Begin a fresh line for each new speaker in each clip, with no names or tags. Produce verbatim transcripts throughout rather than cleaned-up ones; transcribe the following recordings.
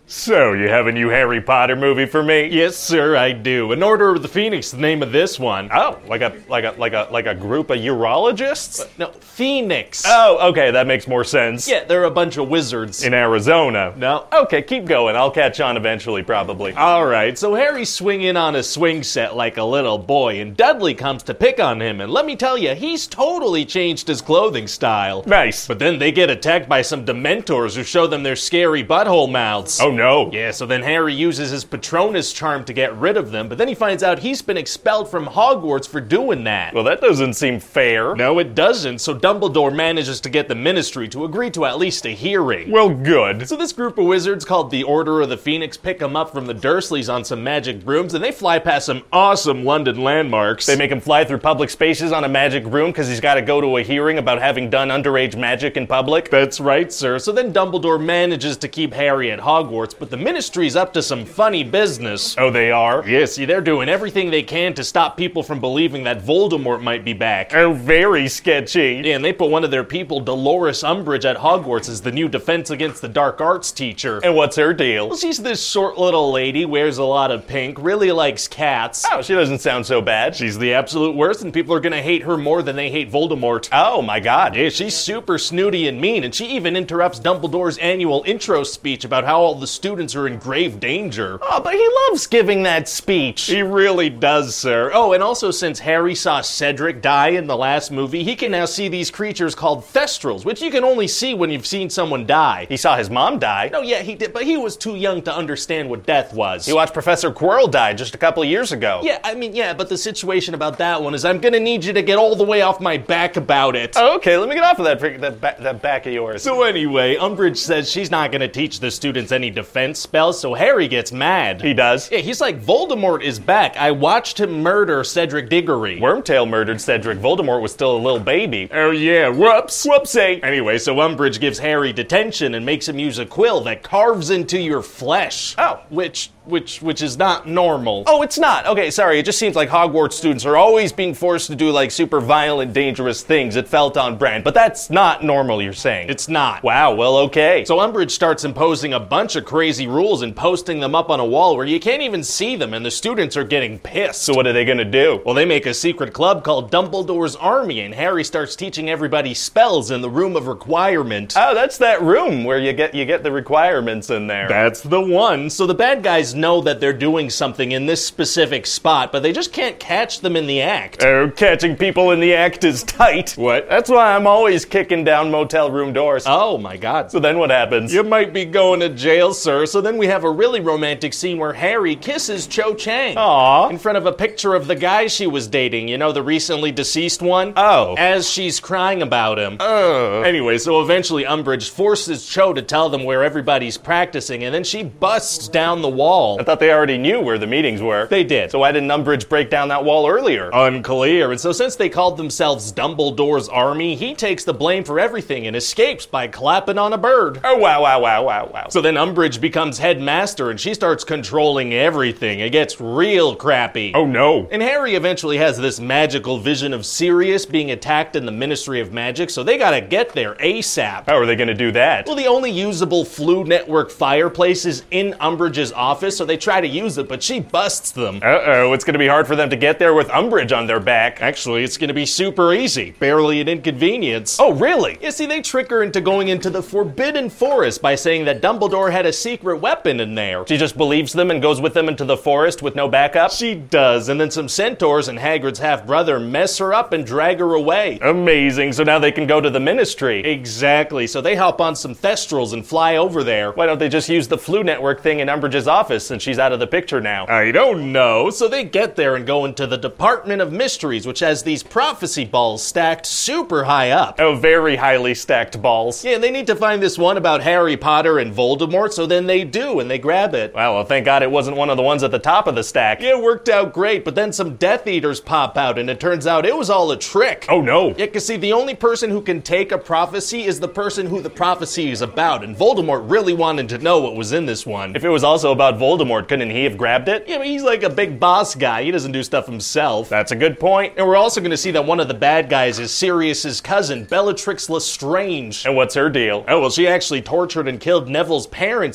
So, you have a new Harry Potter movie for me?
Yes, sir, I do. An Order of the Phoenix, the name of this one.
Oh, like a like a like a like a group of urologists?
No, Phoenix.
Oh, okay, that makes more sense.
Yeah, they're a bunch of wizards.
In Arizona.
No.
Okay, keep going. I'll catch on eventually, probably.
All right, so Harry's swinging on a swing set like a little boy, and Dudley comes to pick on him, and let me tell you, he's totally changed his clothing style.
Nice.
But then they get attacked by some Dementors who show them their scary butthole mouths.
Oh no.
Yeah, so then Harry uses his Patronus charm to get rid of them, but then he finds out he's been expelled from Hogwarts for doing that.
Well, that doesn't seem fair.
No, it doesn't, so Dumbledore manages to get the Ministry to agree to at least a hearing.
Well, good.
So this group of wizards called the Order of the Phoenix pick him up from the Dursleys on some magic brooms, and they fly past some awesome London landmarks.
They make him fly through public spaces on a magic broom because he's got to go to a hearing about having done underage magic in public?
That's right, sir. So then Dumbledore manages to keep Harry at Hogwarts, but the Ministry's up to some funny business.
Oh, they are?
Yeah, see, they're doing everything they can to stop people from believing that Voldemort might be back.
Oh, very sketchy.
Yeah, and they put one of their people, Dolores Umbridge, at Hogwarts as the new Defense Against the Dark Arts teacher.
And what's her deal?
Well, she's this short little lady, wears a lot of pink, really likes cats.
Oh, she doesn't sound so bad.
She's the absolute worst, and people are gonna hate her more than they hate Voldemort.
Oh, my God.
Yeah, she's super snooty and mean, and she even interrupts Dumbledore's annual intro speech about how all the students are in grave danger.
Oh, but he loves giving that speech.
He really does, sir. Oh, and also since Harry saw Cedric die in the last movie, he can now see these creatures called Thestrals, which you can only see when you've seen someone die.
He saw his mom die.
No, yeah, he did, but he was too young to understand what death was.
He watched Professor Quirrell die just a couple of years ago.
Yeah, I mean, yeah, but the situation about that one is I'm gonna need you to get all the way off my back about it.
Oh, okay, let me get off of that, that, ba- that back of yours.
So anyway, Umbridge says she's not gonna teach the students any defense spells, so Harry gets mad.
He does?
Yeah, he's like, Voldemort is back. I watched him murder Cedric Diggory.
Wormtail murdered Cedric. Voldemort was still a little baby.
Oh yeah, whoops. Whoopsie. Anyway, so Umbridge gives Harry detention and makes him use a quill that carves into your flesh.
Oh.
Which, which, which is not normal.
Oh, it's not. Okay, sorry. It just seems like Hogwarts students are always being forced to do, like, super violent, dangerous things. It felt on brand. But that's not normal, you're saying.
It's not.
Wow, well, okay.
So Umbridge starts imposing a bunch of crazy rules and posting them up on a wall where you can't even see them, and the students are getting pissed.
So what are they gonna do?
Well, they make a secret club called Dumbledore's Army, and Harry starts teaching everybody spells in the Room of Requirement.
Oh, that's that room where you get you get the requirements in there.
That's the one. So the bad guys know that they're doing something in this specific spot, but they just can't catch them in the act.
Oh, catching people in the act is tight.
What?
That's why I'm always kicking down motel room doors.
Oh my God.
So then what happens?
You might be going to jail, sir. So then we have a really romantic scene where Harry kisses Cho Chang.
Aww.
In front of a picture of the guy she was dating, you know, the recently deceased one?
Oh.
As she's crying about him.
Oh.
Anyway, so eventually Umbridge forces Cho to tell them where everybody's practicing, and then she busts down the wall.
I thought they already knew where the meetings were.
They did.
So why didn't Umbridge break down that wall earlier?
Unclear. And so since they called themselves Dumbledore's Army, he takes the blame for everything and escapes by clapping on a bird.
Oh, wow, wow, wow, wow, wow.
So then Umbridge becomes headmaster and she starts controlling everything. It gets real crappy.
Oh, no.
And Harry eventually has this magical vision of Sirius being attacked in the Ministry of Magic, so they gotta get there ASAP.
How are they gonna do that?
Well, the only usable Floo Network fireplace is in Umbridge's office, so they try to use it, but she busts them.
Uh-oh, it's gonna be hard for them to get there with Umbridge on their back.
Actually, it's gonna be super easy. Barely an inconvenience.
Oh, really?
You see, they trick her into going into the Forbidden Forest by saying that Dumbledore had a secret weapon in there.
She just believes them and goes with them into the forest with no backup?
She does, and then some centaurs and Hagrid's half-brother mess her up and drag her away.
Amazing, so now they can go to the Ministry.
Exactly, so they hop on some Thestrals and fly over there.
Why don't they just use the Floo Network thing in Umbridge's office since she's out of the picture now?
I don't know. So they get there and go into the Department of Mysteries, which has these prophecy balls stacked super high up.
Oh, very highly stacked balls.
Yeah, they need to find this one about Harry Potter and Voldemort, so then they do, and they grab it.
Wow, well, thank God it wasn't one of the ones at the top of the stack.
Yeah, it worked out great, but then some Death Eaters pop out, and it turns out it was all a trick.
Oh, no.
Yeah, because see, the only person who can take a prophecy is the person who the prophecy is about, and Voldemort really wanted to know what was in this one.
If it was also about Voldemort, couldn't he have grabbed it?
Yeah, but he's like a big boss guy. He doesn't do stuff himself.
That's a good point.
And we're also going to see that one of the bad guys is Sirius's cousin, Bellatrix Lestrange.
And what's her deal?
Oh, well, she actually tortured and killed Neville's parents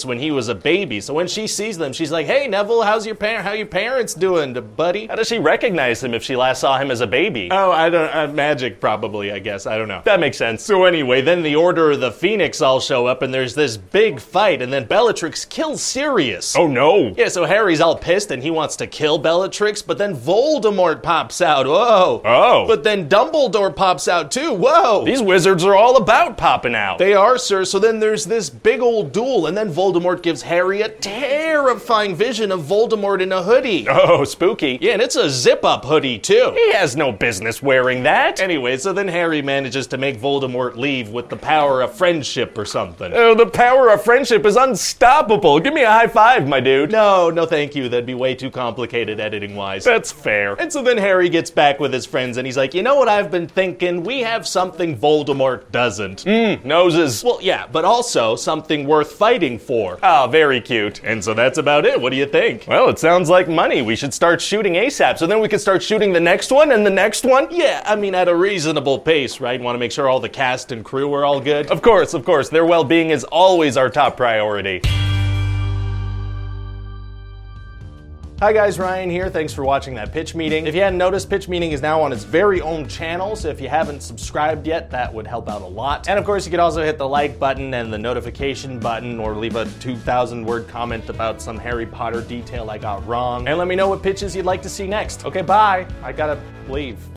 Bellatrix when he was a baby. So when she sees them, she's like, hey, Neville, how's your par- how your parents doing, buddy?
How does she recognize him if she last saw him as a baby?
Oh, I don't, uh, magic probably, I guess, I don't know.
That makes sense.
So anyway, then the Order of the Phoenix all show up and there's this big fight and then Bellatrix kills Sirius.
Oh no.
Yeah, so Harry's all pissed and he wants to kill Bellatrix, but then Voldemort pops out, whoa.
Oh.
But then Dumbledore pops out too, whoa.
These wizards are all about popping out.
They are, sir. So then there's this big old duel and then Voldemort gives Harry a terrifying vision of Voldemort in a hoodie.
Oh, spooky.
Yeah, and it's a zip-up hoodie too.
He has no business wearing that.
Anyway, so then Harry manages to make Voldemort leave with the power of friendship or something.
Oh, the power of friendship is unstoppable. Give me a high five, my dude.
No, no thank you. That'd be way too complicated editing-wise.
That's fair.
And so then Harry gets back with his friends and he's like, you know what I've been thinking? We have something Voldemort doesn't.
Mmm, noses.
Well, yeah, but also something worth fighting for.
Oh, very cute.
And so that's about it. What do you think?
Well, it sounds like money. We should start shooting ASAP, so then we can start shooting the next one and the next one.
Yeah, I mean, at a reasonable pace, right? Want to make sure all the cast and crew are all good?
Of course, of course. Their well-being is always our top priority.
Hi guys, Ryan here. Thanks for watching that pitch meeting. If you hadn't noticed, Pitch Meeting is now on its very own channel, so if you haven't subscribed yet, that would help out a lot. And of course, you could also hit the like button and the notification button or leave a two thousand word comment about some Harry Potter detail I got wrong. And let me know what pitches you'd like to see next. Okay, bye. I gotta leave.